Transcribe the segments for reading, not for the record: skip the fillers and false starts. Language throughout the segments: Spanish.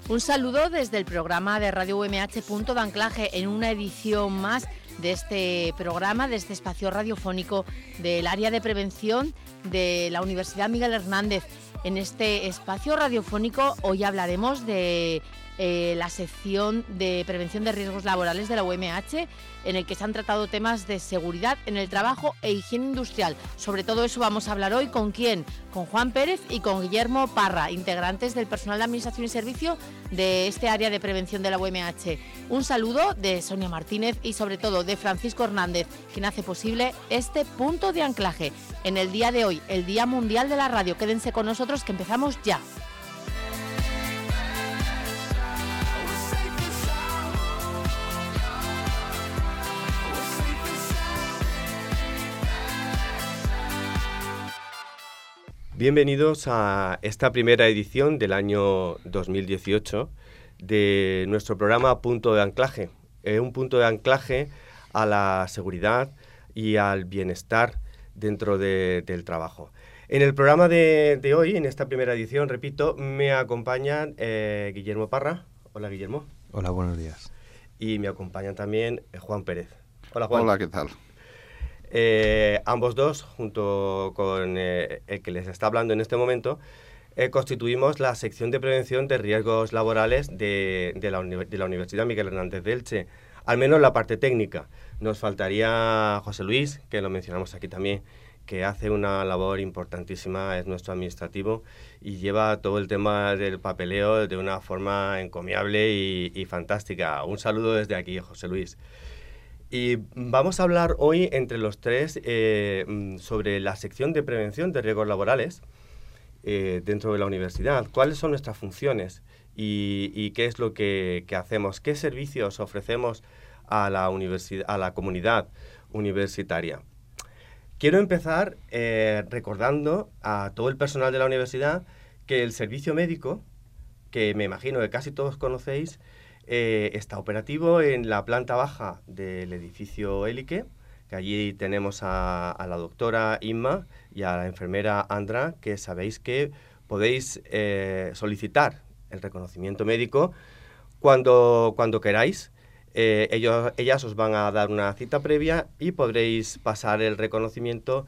Un saludo desde el programa de Radio UMH Punto de Anclaje en una edición más de este programa, de este espacio radiofónico del área de prevención de la Universidad Miguel Hernández. En este espacio radiofónico hoy hablaremos de la sección de prevención de riesgos laborales de la UMH, en el que se han tratado temas de seguridad en el trabajo e higiene industrial. Sobre todo eso vamos a hablar hoy. ¿Con quién? Con Juan Pérez y con Guillermo Parra, integrantes del personal de Administración y Servicio de este área de prevención de la UMH. Un saludo de Sonia Martínez y sobre todo de Francisco Hernández, quien hace posible este punto de anclaje en el día de hoy, el Día Mundial de la Radio. Quédense con nosotros que empezamos ya. Bienvenidos a esta primera edición del año 2018 de nuestro programa Punto de Anclaje. Un punto de anclaje a la seguridad y al bienestar dentro del trabajo. En el programa de hoy, en esta primera edición, repito, me acompañan Guillermo Parra. Hola, Guillermo. Hola, buenos días. Y me acompañan también Juan Pérez. Hola, Juan. Hola, ¿qué tal? Ambos dos, junto con el que les está hablando en este momento, constituimos la sección de prevención de riesgos laborales de la Universidad Miguel Hernández de Elche, al menos la parte técnica. Nos faltaría José Luis, que lo mencionamos aquí también, que hace una labor importantísima, es nuestro administrativo y lleva todo el tema del papeleo de una forma encomiable y fantástica. Un saludo desde aquí, José Luis. Y vamos a hablar hoy entre los tres sobre la sección de prevención de riesgos laborales dentro de la universidad. ¿Cuáles son nuestras funciones y qué es lo que hacemos? ¿Qué servicios ofrecemos a la comunidad universitaria? Quiero empezar recordando a todo el personal de la universidad que el servicio médico, que me imagino que casi todos conocéis, está operativo en la planta baja del edificio Élique, que allí tenemos a la doctora Inma y a la enfermera Andra, que sabéis que podéis solicitar el reconocimiento médico cuando queráis. Ellas os van a dar una cita previa y podréis pasar el reconocimiento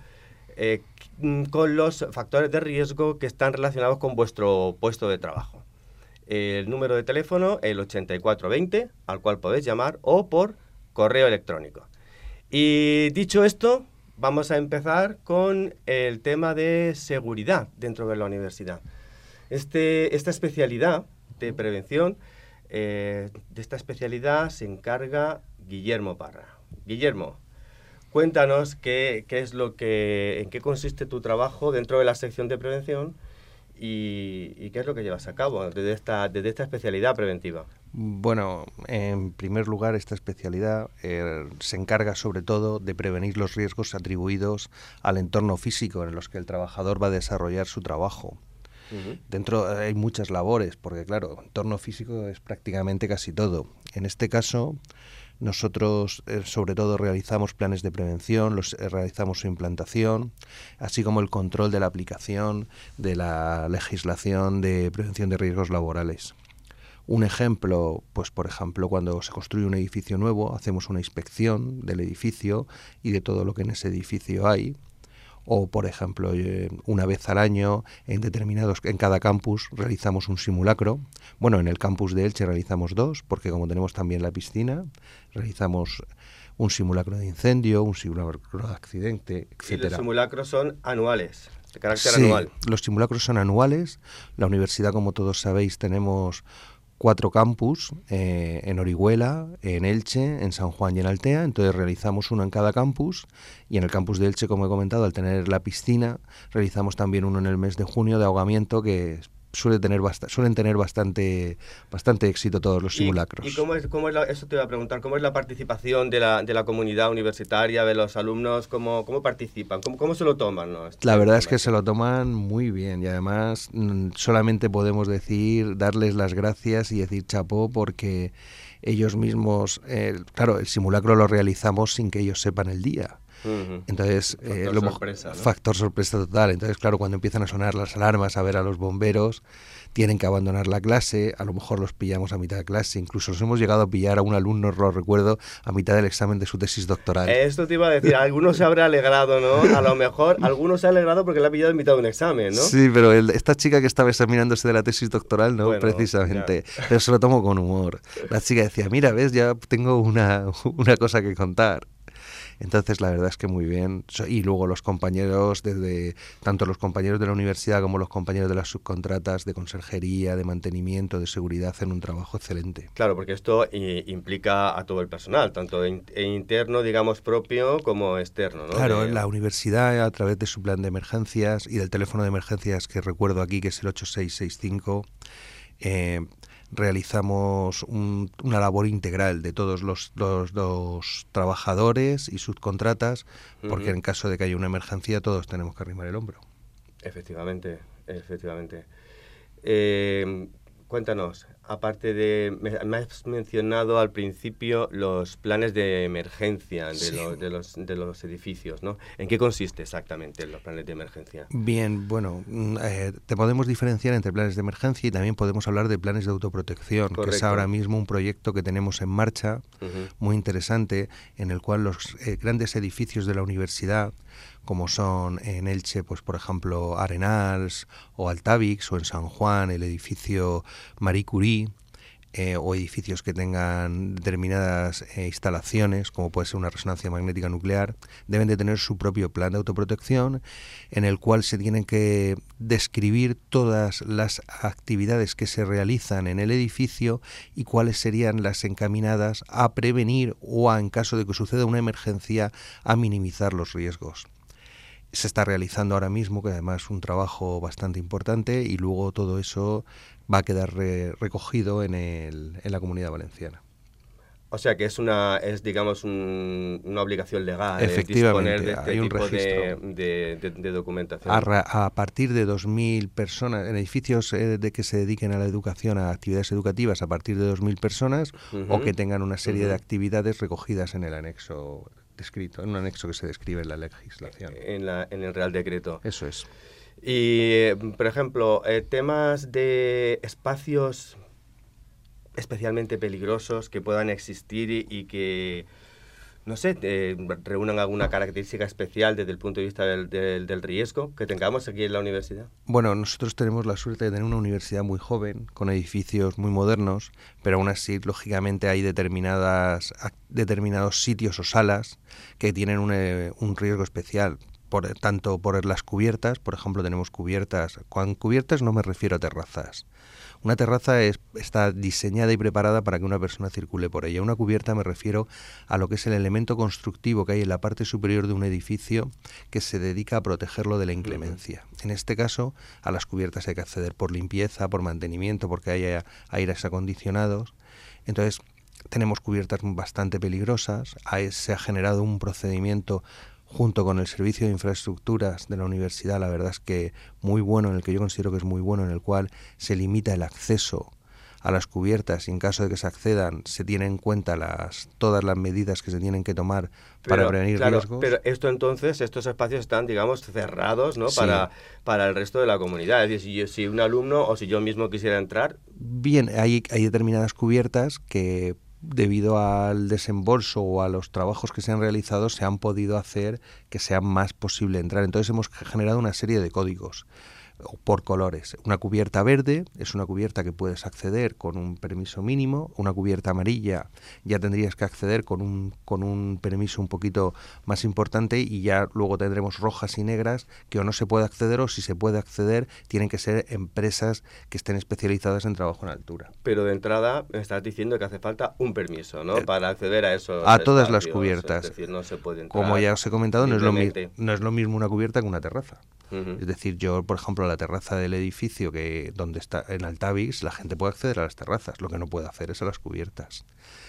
con los factores de riesgo que están relacionados con vuestro puesto de trabajo. El número de teléfono, el 8420, al cual podéis llamar, o por correo electrónico. Y dicho esto, vamos a empezar con el tema de seguridad dentro de la universidad. Esta especialidad de prevención, de esta especialidad se encarga Guillermo Parra. Guillermo, cuéntanos en qué consiste tu trabajo dentro de la sección de prevención y qué es lo que llevas a cabo desde esta especialidad preventiva. Bueno, en primer lugar, esta especialidad se encarga sobre todo de prevenir los riesgos atribuidos al entorno físico en los que el trabajador va a desarrollar su trabajo. Uh-huh. Dentro hay muchas labores, porque claro, entorno físico es prácticamente casi todo. En este caso, nosotros sobre todo realizamos planes de prevención, realizamos su implantación, así como el control de la aplicación de la legislación de prevención de riesgos laborales. Un ejemplo, pues por ejemplo, cuando se construye un edificio nuevo, hacemos una inspección del edificio y de todo lo que en ese edificio hay. O, por ejemplo, una vez al año, en cada campus realizamos un simulacro. Bueno, en el campus de Elche realizamos 2, porque como tenemos también la piscina, realizamos un simulacro de incendio, un simulacro de accidente, etc. Y los simulacros son anuales, de carácter anual. Los simulacros son anuales. La universidad, como todos sabéis, tenemos 4 campus, en Orihuela, en Elche, en San Juan y en Altea. Entonces realizamos uno en cada campus, y en el campus de Elche, como he comentado, al tener la piscina, realizamos también uno en el mes de junio de ahogamiento, que suelen tener bastante éxito todos los simulacros. ¿Y cómo es eso te iba a preguntar, cómo es la participación de la comunidad universitaria, de los alumnos? ¿Cómo participan? ¿Cómo se lo toman, ¿no? La verdad es que se lo toman muy bien, y además solamente podemos darles las gracias y decir chapó, porque ellos mismos, claro, el simulacro lo realizamos sin que ellos sepan el día. Entonces, factor sorpresa total. Entonces, claro, cuando empiezan a sonar las alarmas, a ver a los bomberos, tienen que abandonar la clase, a lo mejor los pillamos a mitad de clase, incluso los hemos llegado a pillar a un alumno, lo recuerdo, a mitad del examen de su tesis doctoral. Esto te iba a decir, algunos se habrá alegrado, ¿no? A lo mejor algunos se ha alegrado porque le ha pillado en mitad de un examen, ¿no? Sí, pero esta chica que estaba examinándose de la tesis doctoral, no, bueno, precisamente, ya. Pero se lo tomo con humor. La chica decía, mira, ves, ya tengo una cosa que contar. Entonces, la verdad es que muy bien. Y luego los compañeros, tanto los compañeros de la universidad como los compañeros de las subcontratas, de conserjería, de mantenimiento, de seguridad, hacen un trabajo excelente. Claro, porque esto implica a todo el personal, tanto interno, digamos, propio, como externo, ¿no? Claro, la universidad, a través de su plan de emergencias y del teléfono de emergencias que recuerdo aquí, que es el 8665, realizamos una labor integral de todos los trabajadores y subcontratas, porque en caso de que haya una emergencia todos tenemos que arrimar el hombro. Efectivamente. Cuéntanos, aparte me has mencionado al principio los planes de emergencia de los edificios, ¿no? ¿En qué consiste exactamente los planes de emergencia? Bien, bueno, te podemos diferenciar entre planes de emergencia y también podemos hablar de planes de autoprotección. Correcto. Que es ahora mismo un proyecto que tenemos en marcha, muy interesante, en el cual los grandes edificios de la universidad, como son en Elche, pues por ejemplo Arenals o Altavix, o en San Juan el edificio Marie Curie, o edificios que tengan determinadas instalaciones, como puede ser una resonancia magnética nuclear, deben de tener su propio plan de autoprotección, en el cual se tienen que describir todas las actividades que se realizan en el edificio y cuáles serían las encaminadas a prevenir o en caso de que suceda una emergencia, a minimizar los riesgos. Se está realizando ahora mismo, que además es un trabajo bastante importante, y luego todo eso va a quedar recogido en la Comunidad Valenciana. O sea que es digamos, una obligación legal. Efectivamente, disponer de este hay un tipo registro de documentación. A partir de 2.000 personas, en edificios de que se dediquen a la educación, a actividades educativas, a partir de 2.000 personas, o que tengan una serie de actividades recogidas en el anexo descrito, en un anexo que se describe en la legislación. En el Real Decreto. Eso es. Y, por ejemplo, temas de espacios especialmente peligrosos que puedan existir y que, no sé, reúnan alguna característica especial desde el punto de vista del riesgo que tengamos aquí en la universidad. Bueno, nosotros tenemos la suerte de tener una universidad muy joven, con edificios muy modernos, pero aún así, lógicamente, hay determinados sitios o salas que tienen un riesgo especial. Tanto por las cubiertas, por ejemplo, tenemos cubiertas. Con cubiertas no me refiero a terrazas. Una terraza está diseñada y preparada para que una persona circule por ella. Una cubierta me refiero a lo que es el elemento constructivo que hay en la parte superior de un edificio que se dedica a protegerlo de la inclemencia. En este caso, a las cubiertas hay que acceder por limpieza, por mantenimiento, porque haya aires acondicionados. Entonces, tenemos cubiertas bastante peligrosas. Se ha generado un procedimiento junto con el Servicio de Infraestructuras de la universidad, la verdad es que muy bueno, en el que yo considero que es muy bueno, en el cual se limita el acceso a las cubiertas y en caso de que se accedan se tienen en cuenta todas las medidas que se tienen que tomar para prevenir riesgos. Pero estos espacios están, digamos, cerrados, ¿no? Sí. Para el resto de la comunidad. Es decir, si un alumno o si yo mismo quisiera entrar... Bien, hay determinadas cubiertas que, debido al desembolso o a los trabajos que se han realizado, se han podido hacer que sea más posible entrar. Entonces hemos generado una serie de códigos por colores. Una cubierta verde es una cubierta que puedes acceder con un permiso mínimo. Una cubierta amarilla ya tendrías que acceder con un permiso un poquito más importante, y ya luego tendremos rojas y negras que o no se puede acceder, o si se puede acceder tienen que ser empresas que estén especializadas en trabajo en altura. Pero de entrada me estás diciendo que hace falta un permiso, ¿no? Para acceder a esos a todas las cubiertas. Es decir, no se puede entrar. Como ya os he comentado, no es lo mismo una cubierta que una terraza. Es decir, yo, por ejemplo, la terraza del edificio donde está en Altavix, la gente puede acceder a las terrazas, lo que no puede hacer es a las cubiertas.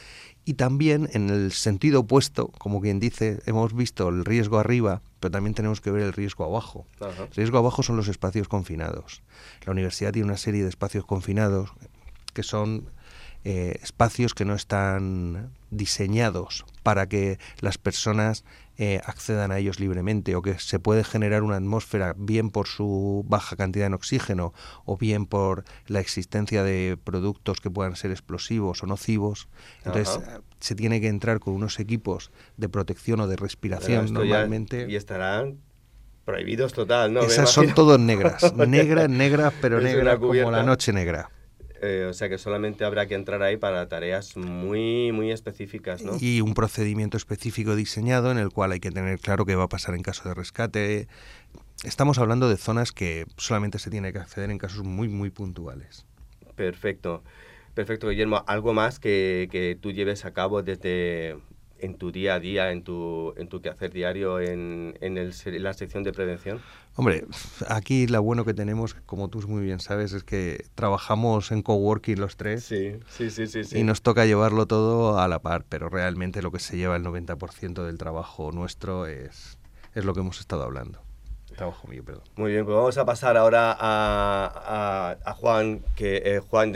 Y también, en el sentido opuesto, como quien dice, hemos visto el riesgo arriba, pero también tenemos que ver el riesgo abajo. Ajá. El riesgo abajo son los espacios confinados. La universidad tiene una serie de espacios confinados que son espacios que no están diseñados para que las personas accedan a ellos libremente, o que se puede generar una atmósfera bien por su baja cantidad en oxígeno o bien por la existencia de productos que puedan ser explosivos o nocivos. Entonces se tiene que entrar con unos equipos de protección o de respiración normalmente. Y estarán prohibidos total, ¿no? Esas son todas negras, negras, pero negras como la noche negra. O sea que solamente habrá que entrar ahí para tareas muy, muy específicas, ¿no? Y un procedimiento específico diseñado en el cual hay que tener claro qué va a pasar en caso de rescate. Estamos hablando de zonas que solamente se tiene que acceder en casos muy, muy puntuales. Perfecto. Perfecto, Guillermo. ¿Algo más que tú lleves a cabo desde en tu día a día, en tu quehacer diario en la sección de prevención? Hombre, aquí lo bueno que tenemos, como tú muy bien sabes, es que trabajamos en coworking los tres. Sí. Y nos toca llevarlo todo a la par, pero realmente lo que se lleva el 90% del trabajo nuestro es lo que hemos estado hablando. Trabajo mío, perdón. Muy bien, pues vamos a pasar ahora a Juan, que Juan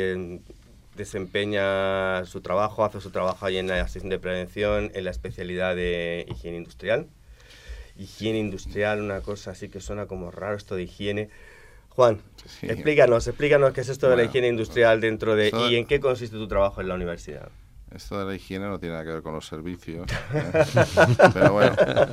desempeña su trabajo, hace su trabajo ahí en la sección de prevención, en la especialidad de higiene industrial. Higiene industrial, una cosa así que suena como raro esto de higiene. Juan, sí. explícanos qué es esto de la higiene industrial dentro de... ¿Y en qué consiste tu trabajo en la universidad? Esto de la higiene no tiene nada que ver con los servicios. Pero bueno...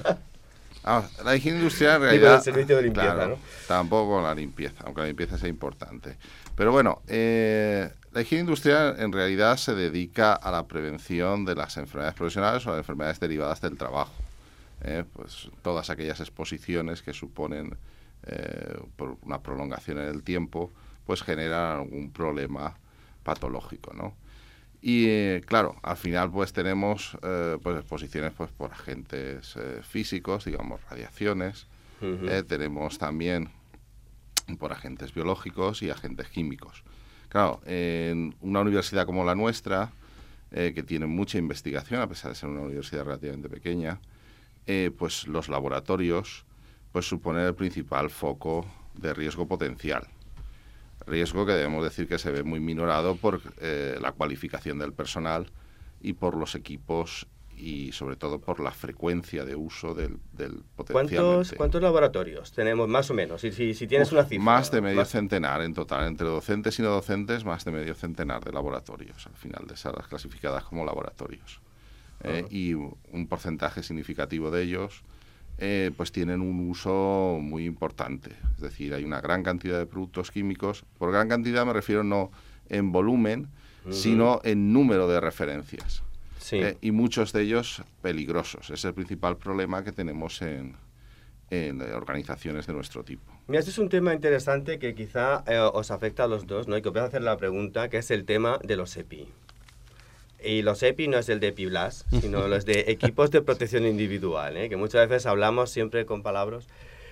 la higiene industrial en realidad... el servicio de limpieza, claro, ¿no? Tampoco la limpieza, aunque la limpieza sea importante. Pero bueno, la higiene industrial en realidad se dedica a la prevención de las enfermedades profesionales o las enfermedades derivadas del trabajo. Pues todas aquellas exposiciones que suponen por una prolongación en el tiempo, pues generan algún problema patológico, ¿no? Y claro, al final pues tenemos pues exposiciones pues por agentes físicos, digamos radiaciones, tenemos también por agentes biológicos y agentes químicos. Claro, en una universidad como la nuestra, que tiene mucha investigación, a pesar de ser una universidad relativamente pequeña, pues los laboratorios pues suponen el principal foco de riesgo potencial. Riesgo que debemos decir que se ve muy minorado por la cualificación del personal y por los equipos y sobre todo por la frecuencia de uso del potencialmente. ¿Cuántos laboratorios tenemos más o menos? Si tienes una cifra. Más de medio centenar en total, entre docentes y no docentes, más de medio centenar de laboratorios, al final de salas clasificadas como laboratorios. Y un porcentaje significativo de ellos pues tienen un uso muy importante. Es decir, hay una gran cantidad de productos químicos. Por gran cantidad me refiero no en volumen, sino en número de referencias. Sí. Y muchos de ellos peligrosos. Es el principal problema que tenemos en organizaciones de nuestro tipo. Mira, este es un tema interesante que quizá os afecta a los dos, ¿no? Y que os voy a hacer la pregunta, que es el tema de los EPI. Y los EPI no es el de EPIBLAS, sino los de equipos de protección individual, que muchas veces hablamos siempre con palabras.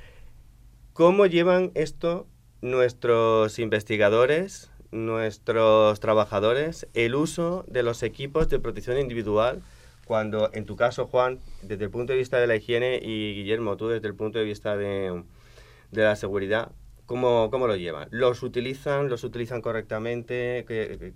¿Cómo llevan esto nuestros investigadores, nuestros trabajadores, el uso de los equipos de protección individual? Cuando, en tu caso, Juan, desde el punto de vista de la higiene, y Guillermo, tú desde el punto de vista de la seguridad, ¿cómo lo llevan? ¿Los utilizan correctamente?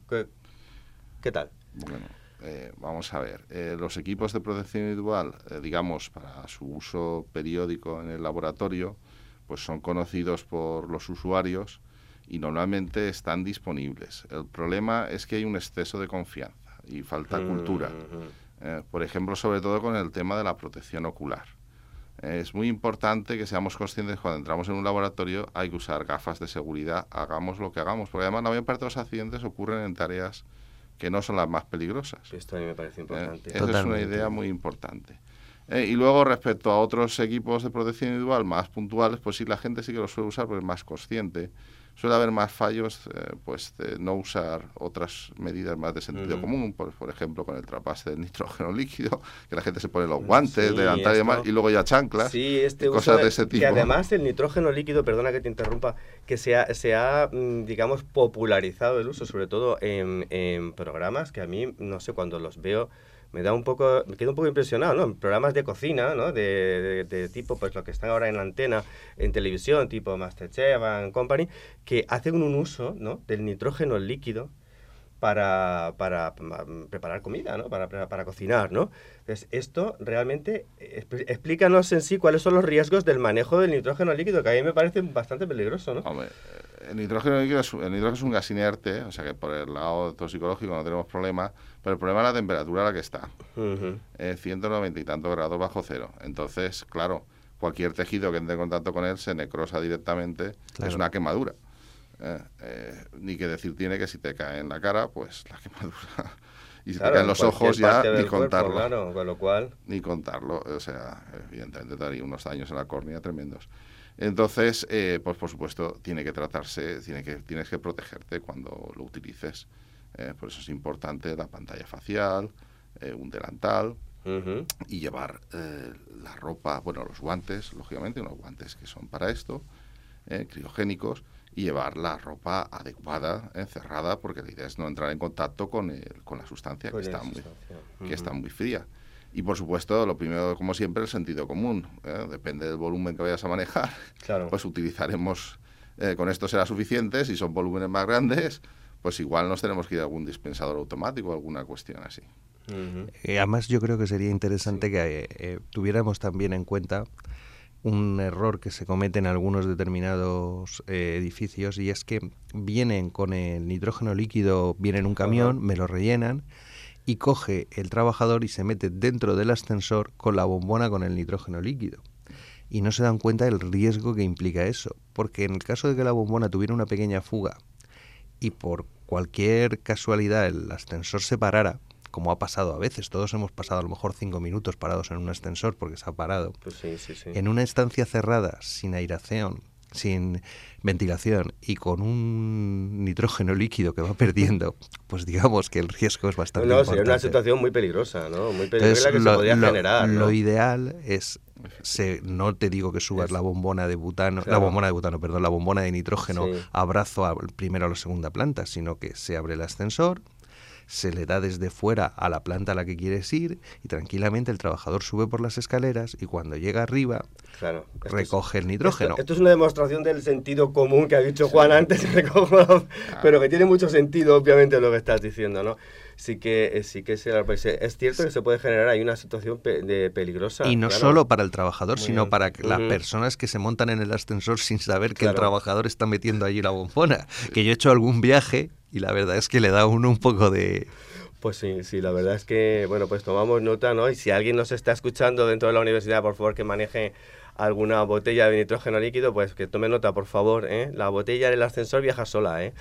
¿Qué tal? Bueno, vamos a ver. Los equipos de protección individual, digamos, para su uso periódico en el laboratorio, pues son conocidos por los usuarios y normalmente están disponibles. El problema es que hay un exceso de confianza y falta cultura. Por ejemplo, sobre todo con el tema de la protección ocular. Es muy importante que seamos conscientes que cuando entramos en un laboratorio hay que usar gafas de seguridad, hagamos lo que hagamos, porque además la mayor parte de los accidentes ocurren en tareas que no son las más peligrosas. Esto a mí me parece importante. Esa es una idea muy importante. Y luego, respecto a otros equipos de protección individual más puntuales, pues sí, la gente sí que los suele usar, pero es más consciente. Suele haber más fallos, pues de no usar otras medidas más de sentido común, por ejemplo, con el trasvase del nitrógeno líquido, que la gente se pone los guantes, delantal y demás, y luego ya chanclas, cosas de ese tipo. Que además el nitrógeno líquido, perdona que te interrumpa, que se ha digamos, popularizado el uso, sobre todo en programas que a mí, no sé, cuando los veo, me quedo un poco impresionado, ¿no? En programas de cocina, ¿no? De tipo, pues lo que están ahora en la antena, en televisión, tipo MasterChef and Company, que hacen un uso, ¿no? Del nitrógeno líquido para preparar comida, ¿no? Para cocinar, ¿no? Entonces, esto realmente, explícanos en sí cuáles son los riesgos del manejo del nitrógeno líquido, que a mí me parece bastante peligroso, ¿no? Hombre, el nitrógeno líquido es un gas inerte, o sea que por el lado toxicológico no tenemos problema, pero el problema es la temperatura a la que está. 190 y tantos grados bajo cero. Entonces, claro, cualquier tejido que entre en contacto con él se necrosa directamente, es una quemadura. Ni que decir tiene que si te cae en la cara, pues la quemadura. Y si te caen los ojos ya ni contarlo. Claro, con lo cual... Ni contarlo. O sea, evidentemente te daría unos daños en la córnea tremendos. Entonces, pues por supuesto, tiene que tratarse, tienes que protegerte cuando lo utilices. Por eso es importante la pantalla facial, un delantal y llevar la ropa, bueno, los guantes, lógicamente, unos guantes que son para esto, criogénicos, y llevar la ropa adecuada, cerrada, porque la idea es no entrar en contacto con la sustancia que está muy fría. Y, por supuesto, lo primero, como siempre, el sentido común. Depende del volumen que vayas a manejar. Claro. Pues utilizaremos, con esto será suficiente. Si son volúmenes más grandes, pues igual nos tenemos que ir a algún dispensador automático o alguna cuestión así. Además, yo creo que sería interesante que tuviéramos también en cuenta un error que se comete en algunos determinados edificios, y es que vienen con el nitrógeno líquido, viene en un camión, me lo rellenan, y coge el trabajador y se mete dentro del ascensor con la bombona con el nitrógeno líquido. Y no se dan cuenta del riesgo que implica eso, porque en el caso de que la bombona tuviera una pequeña fuga y por cualquier casualidad el ascensor se parara, como ha pasado a veces, todos hemos pasado a lo mejor 5 minutos parados en un ascensor porque se ha parado, pues sí. En una estancia cerrada, sin aireación, sin ventilación y con un nitrógeno líquido que va perdiendo, pues digamos que el riesgo es bastante importante. Sería una situación muy peligrosa, ¿no? Muy peligrosa. Entonces, que se podría generar, ¿no? Lo ideal es, no te digo que subas la bombona de butano, claro. La bombona de nitrógeno a brazo primero a la segunda planta, sino que se abre el ascensor, se le da desde fuera a la planta a la que quieres ir y tranquilamente el trabajador sube por las escaleras y cuando llega arriba recoge el nitrógeno. Esto es una demostración del sentido común que ha dicho Juan antes, pero que tiene mucho sentido obviamente lo que estás diciendo, ¿no? Sí que es cierto que se puede generar ahí una situación peligrosa. Y no solo para el trabajador, sino para las personas que se montan en el ascensor sin saber que el trabajador está metiendo allí la bombona. Que yo he hecho algún viaje y la verdad es que le da a uno un poco de... Pues sí, la verdad es que, bueno, pues tomamos nota, ¿no? Y si alguien nos está escuchando dentro de la universidad, por favor, que maneje alguna botella de nitrógeno líquido, pues que tome nota, por favor, ¿eh? La botella del ascensor viaja sola, ¿eh?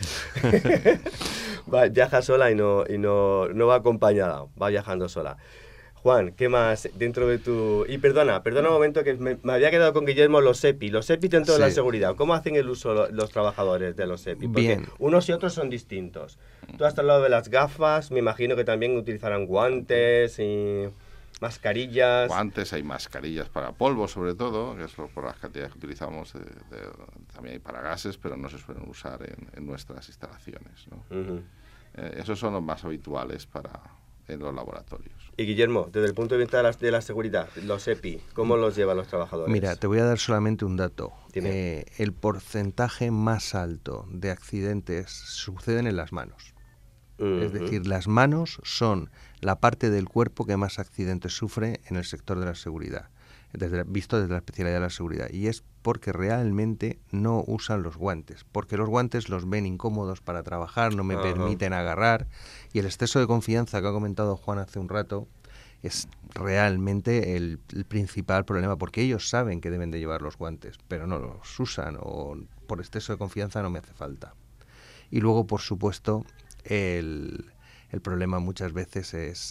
Viaja sola y no va acompañada, va viajando sola. Juan, ¿qué más dentro de tu...? Y perdona un momento que me había quedado con Guillermo, los EPI dentro de la seguridad. ¿Cómo hacen el uso los trabajadores de los EPI? Porque Bien. Unos y otros son distintos. Tú has hablado de las gafas, me imagino que también utilizarán guantes y mascarillas. Guantes, hay mascarillas para polvo sobre todo, que es por las cantidades que utilizamos. También hay para gases, pero no se suelen usar en nuestras instalaciones, ¿no? Esos son los más habituales en los laboratorios. Y Guillermo, desde el punto de vista de la seguridad, los EPI, ¿cómo los llevan los trabajadores? Mira, te voy a dar solamente un dato. El porcentaje más alto de accidentes suceden en las manos. Es decir, las manos son la parte del cuerpo que más accidentes sufre en el sector de la seguridad, visto desde la especialidad de la seguridad. Y es porque realmente no usan los guantes, porque los guantes los ven incómodos para trabajar, no me permiten agarrar, y el exceso de confianza que ha comentado Juan hace un rato es realmente el principal problema, porque ellos saben que deben de llevar los guantes, pero no los usan, o por exceso de confianza no me hace falta. Y luego, por supuesto, el problema muchas veces es...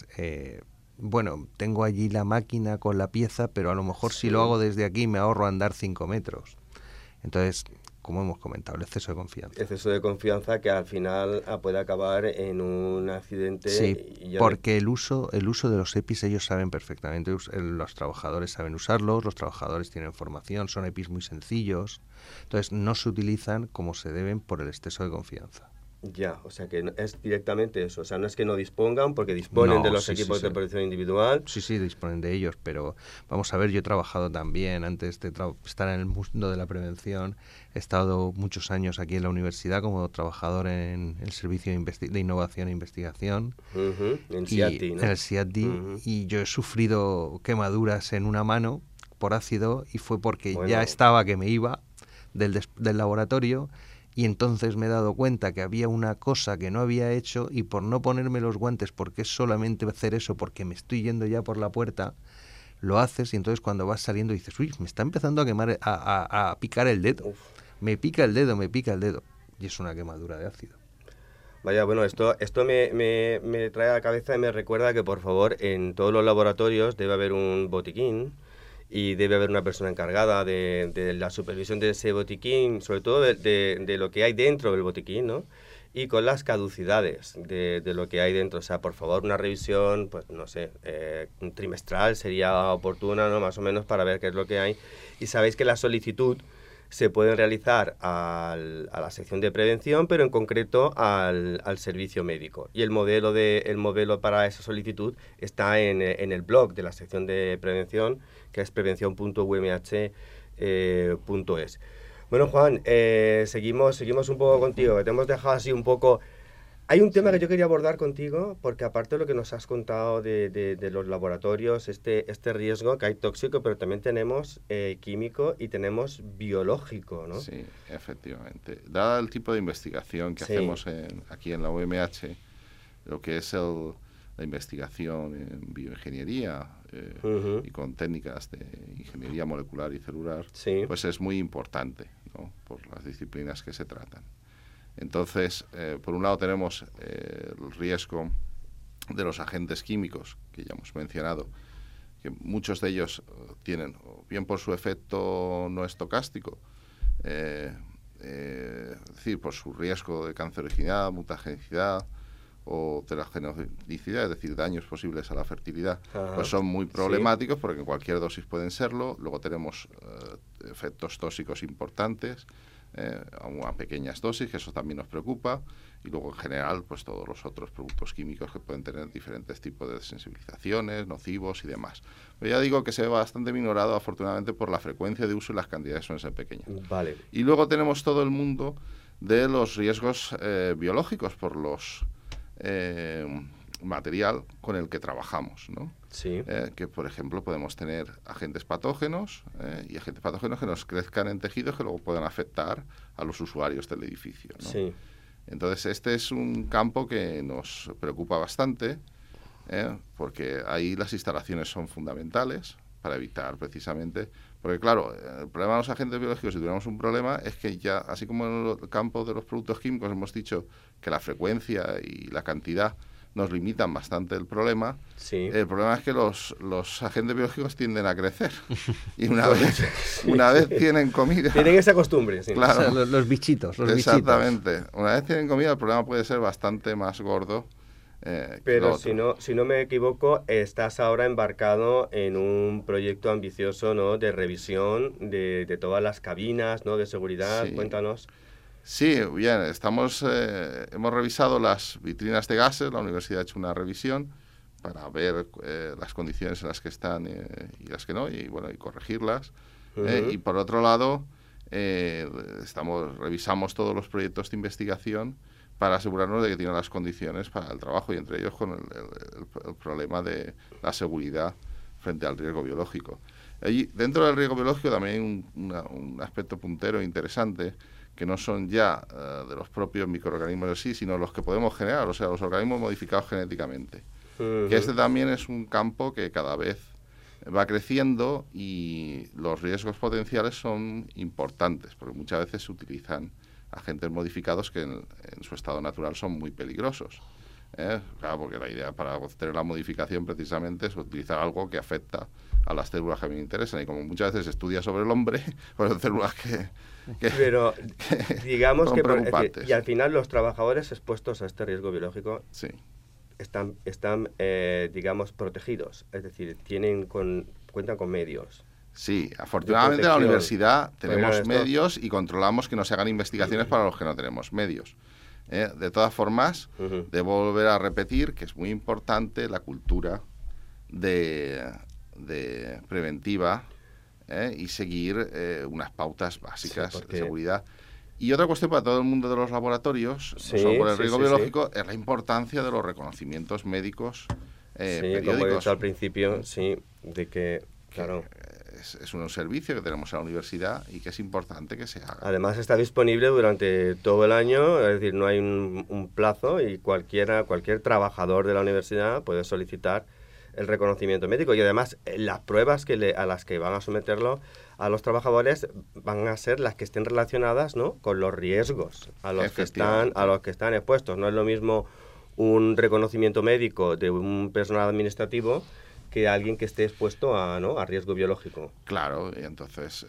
tengo allí la máquina con la pieza, pero a lo mejor si lo hago desde aquí me ahorro andar 5 metros. Entonces, como hemos comentado, el exceso de confianza. Exceso de confianza que al final puede acabar en un accidente. Sí, porque el uso de los EPIs ellos saben perfectamente, los trabajadores saben usarlos, los trabajadores tienen formación, son EPIs muy sencillos, entonces no se utilizan como se deben por el exceso de confianza. Ya, o sea que es directamente eso, o sea, no es que no dispongan, porque disponen de los equipos de protección individual. Sí, disponen de ellos, pero vamos a ver, yo he trabajado también, antes de estar en el mundo de la prevención, he estado muchos años aquí en la universidad como trabajador en el Servicio de Innovación e Investigación. En SIATI, ¿no? En el SIATI, y yo he sufrido quemaduras en una mano por ácido, y fue porque ya estaba que me iba del laboratorio. Y entonces me he dado cuenta que había una cosa que no había hecho, y por no ponerme los guantes, porque es solamente hacer eso, porque me estoy yendo ya por la puerta, lo haces, y entonces cuando vas saliendo dices, uy, me está empezando a quemar, a picar el dedo. Uf. Me pica el dedo, y es una quemadura de ácido. Vaya, bueno, esto me trae a la cabeza y me recuerda que, por favor, en todos los laboratorios debe haber un botiquín, y debe haber una persona encargada de la supervisión de ese botiquín, sobre todo de lo que hay dentro del botiquín, ¿no? Y con las caducidades de lo que hay dentro. O sea, por favor, una revisión, pues no sé, trimestral sería oportuna, ¿no? Más o menos, para ver qué es lo que hay. Y sabéis que la solicitud se puede realizar a la sección de prevención, pero en concreto al servicio médico. Y el modelo para esa solicitud está en el blog de la sección de prevención, que es prevención.umh.es. Bueno, Juan, seguimos un poco contigo, que te hemos dejado así un poco. Hay un tema que yo quería abordar contigo, porque aparte de lo que nos has contado de los laboratorios, este riesgo, que hay tóxico, pero también tenemos químico y tenemos biológico, ¿no? Sí, efectivamente. Dado el tipo de investigación que hacemos aquí en la UMH, lo que es la investigación en bioingeniería y con técnicas de ingeniería molecular y celular, pues es muy importante, ¿no? Por las disciplinas que se tratan. Entonces, por un lado tenemos el riesgo de los agentes químicos, que ya hemos mencionado, que muchos de ellos tienen, o bien por su efecto no estocástico, es decir, por su riesgo de canceriginidad, mutagenicidad o telegenocidicidad, es decir, daños posibles a la fertilidad, pues son muy problemáticos, porque en cualquier dosis pueden serlo. Luego tenemos efectos tóxicos importantes, a pequeñas dosis, que eso también nos preocupa, y luego en general pues todos los otros productos químicos que pueden tener diferentes tipos de sensibilizaciones, nocivos y demás. Pero ya digo que se ve bastante minorado, afortunadamente, por la frecuencia de uso y las cantidades suelen ser pequeñas. Vale. Y luego tenemos todo el mundo de los riesgos biológicos por los material con el que trabajamos, ¿no? Sí. Que, por ejemplo, podemos tener agentes patógenos y agentes patógenos que nos crezcan en tejidos que luego puedan afectar a los usuarios del edificio, ¿no? Sí. Entonces, este es un campo que nos preocupa bastante, porque ahí las instalaciones son fundamentales para evitar precisamente. Porque, claro, el problema de los agentes biológicos, si tuviéramos un problema, es que ya, así como en el campo de los productos químicos hemos dicho que la frecuencia y la cantidad nos limitan bastante el problema. Sí. El problema es que los agentes biológicos tienden a crecer. Y una vez tienen comida... Tienen esa costumbre, sí. Claro. O sea, los bichitos. Exactamente. Una vez tienen comida, el problema puede ser bastante más gordo. Pero si no me equivoco, estás ahora embarcado en un proyecto ambicioso, ¿no?, de revisión de todas las cabinas, ¿no?, de seguridad. Sí. Cuéntanos. Sí, bien, hemos revisado las vitrinas de gases, la universidad ha hecho una revisión para ver las condiciones en las que están y las que no, y bueno, y corregirlas. Y por otro lado, revisamos todos los proyectos de investigación para asegurarnos de que tienen las condiciones para el trabajo, y entre ellos con el problema de la seguridad frente al riesgo biológico. Allí, dentro del riesgo biológico también hay un aspecto puntero interesante, que no son ya de los propios microorganismos en sí, sino los que podemos generar, o sea, los organismos modificados genéticamente. Que este también es un campo que cada vez va creciendo, y los riesgos potenciales son importantes, porque muchas veces se utilizan agentes modificados que en su estado natural son muy peligrosos. Claro, porque la idea para obtener la modificación precisamente es utilizar algo que afecta a las células que a mí me interesan, y como muchas veces se estudia sobre el hombre, pues son células que pero digamos que preocupantes. Y al final los trabajadores expuestos a este riesgo biológico sí. están digamos, protegidos, es decir, cuentan con medios. Sí, afortunadamente en la universidad tenemos medios y controlamos que no se hagan investigaciones para los que no tenemos medios. De todas formas, debo volver a repetir que es muy importante la cultura de preventiva y seguir unas pautas básicas de seguridad. Y otra cuestión para todo el mundo de los laboratorios, no solo por el riesgo biológico, es la importancia de los reconocimientos médicos periódicos. Como he dicho al principio, de que, claro... Es un servicio que tenemos en la universidad y que es importante que se haga. Además está disponible durante todo el año, es decir, no hay un plazo y cualquier trabajador de la universidad puede solicitar el reconocimiento médico. Y además las pruebas a las que van a someterlo a los trabajadores van a ser las que estén relacionadas, ¿no?, con los riesgos a los que están expuestos. No es lo mismo un reconocimiento médico de un personal administrativo que alguien que esté expuesto a riesgo biológico. Claro, y entonces,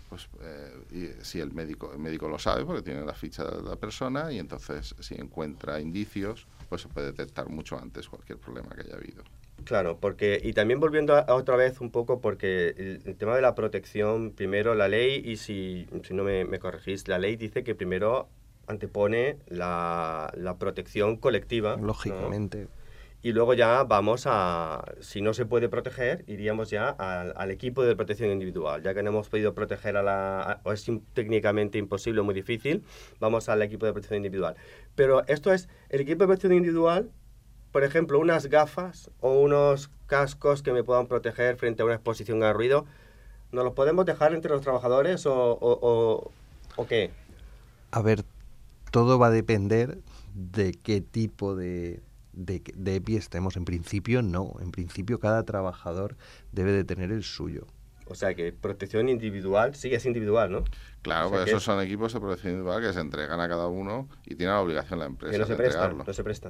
si el médico lo sabe, porque tiene la ficha de la persona, y entonces si encuentra indicios, pues se puede detectar mucho antes cualquier problema que haya habido. Claro, y también volviendo a otra vez un poco, porque el tema de la protección, primero la ley, y si no me corregís, la ley dice que primero antepone la protección colectiva. Lógicamente. ¿No? Y luego ya vamos si no se puede proteger, iríamos ya al equipo de protección individual. Ya que no hemos podido proteger o es técnicamente imposible o muy difícil, vamos al equipo de protección individual. Pero esto es, el equipo de protección individual, por ejemplo, unas gafas o unos cascos que me puedan proteger frente a una exposición al ruido, ¿nos los podemos dejar entre los trabajadores o qué? A ver, todo va a depender de qué tipo de EPI estemos. En principio no, en principio cada trabajador debe de tener el suyo. O sea que protección individual sí es individual, ¿no? Claro, pues esos son equipos de protección individual que se entregan a cada uno y tiene la obligación la empresa que no se de prestan, entregarlo.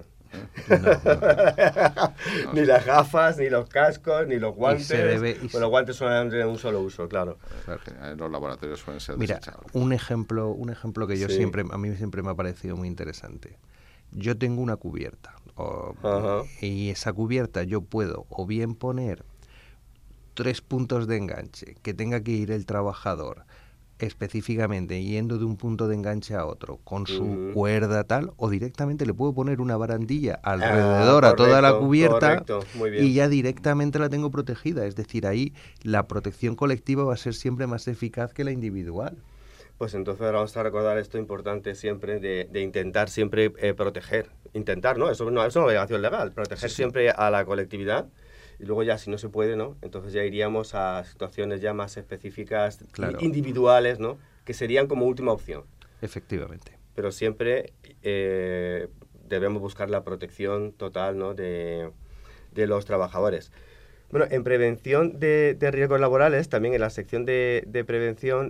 No. Ni las gafas, ni los cascos, ni los guantes. Los guantes son de un solo uso, claro. Los laboratorios suelen ser desechables. Un ejemplo que yo a mí siempre me ha parecido muy interesante. Yo tengo una cubierta y esa cubierta yo puedo o bien poner 3 puntos de enganche que tenga que ir el trabajador específicamente yendo de un punto de enganche a otro con su cuerda tal, o directamente le puedo poner una barandilla alrededor a toda la cubierta y ya directamente la tengo protegida. Es decir, ahí la protección colectiva va a ser siempre más eficaz que la individual. Pues entonces ahora vamos a recordar esto importante siempre de intentar siempre proteger. Intentar, ¿no? Eso no es una obligación legal, proteger siempre a la colectividad. Y luego ya, si no se puede, ¿no?, entonces ya iríamos a situaciones ya más específicas, individuales, ¿no?, que serían como última opción. Efectivamente. Pero siempre debemos buscar la protección total, ¿no?, de los trabajadores. Bueno, en prevención de riesgos laborales, también en la sección de prevención,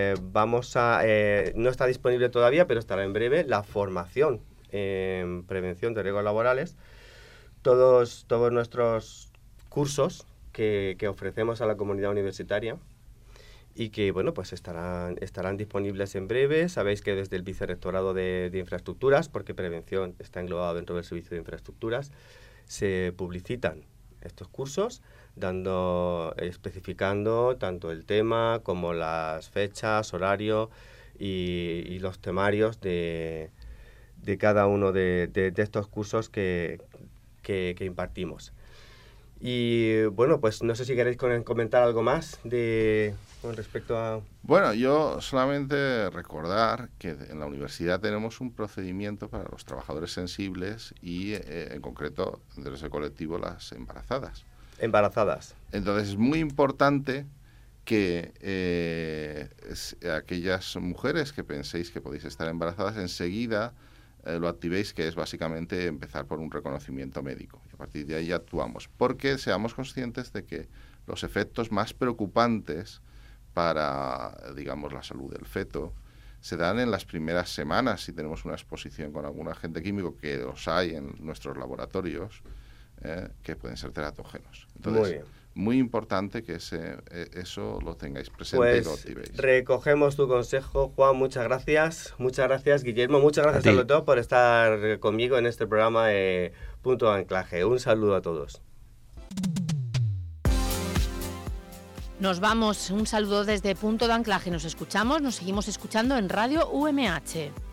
no está disponible todavía, pero estará en breve, la formación en prevención de riesgos laborales. Todos nuestros cursos que ofrecemos a la comunidad universitaria y que, bueno, pues estarán disponibles en breve. Sabéis que desde el Vicerrectorado de Infraestructuras, porque prevención está englobado dentro del Servicio de Infraestructuras, se publicitan estos cursos, especificando tanto el tema como las fechas, horario y los temarios de cada uno de estos cursos que impartimos. Y bueno, pues no sé si queréis comentar algo más con respecto a... Bueno, yo solamente recordar que en la universidad tenemos un procedimiento para los trabajadores sensibles y en concreto de ese colectivo las embarazadas. Entonces es muy importante que aquellas mujeres que penséis que podéis estar embarazadas enseguida lo activéis, que es básicamente empezar por un reconocimiento médico. Y a partir de ahí actuamos, porque seamos conscientes de que los efectos más preocupantes para, digamos, la salud del feto se dan en las primeras semanas si tenemos una exposición con algún agente químico, que los hay en nuestros laboratorios, que pueden ser teratógenos. Entonces, muy importante que eso lo tengáis presente y lo activéis. Recogemos tu consejo, Juan, muchas gracias. Muchas gracias, Guillermo. Muchas gracias sobre todo por estar conmigo en este programa Punto de Anclaje. Un saludo a todos. Nos vamos, un saludo desde Punto de Anclaje. Nos seguimos escuchando en Radio UMH.